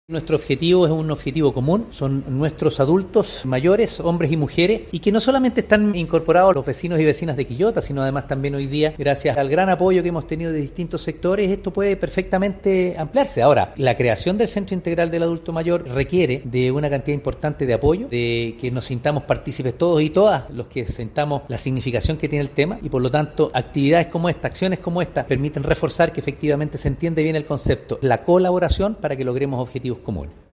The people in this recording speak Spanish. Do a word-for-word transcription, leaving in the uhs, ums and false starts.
Nuestro objetivo es un objetivo común, son nuestros adultos mayores, hombres y mujeres, y que no solamente están incorporados los vecinos y vecinas de Quillota, sino además también hoy día, gracias al gran apoyo que hemos tenido de distintos sectores, esto puede perfectamente ampliarse. Ahora, la creación del Centro Integral del Adulto Mayor requiere de una cantidad importante de apoyo, de que nos sintamos partícipes todos y todas los que sintamos la significación que tiene el tema, y por lo tanto, actividades como esta, acciones como esta, permiten reforzar que efectivamente se entiende bien el concepto, la colaboración para que logremos objetivos comunes.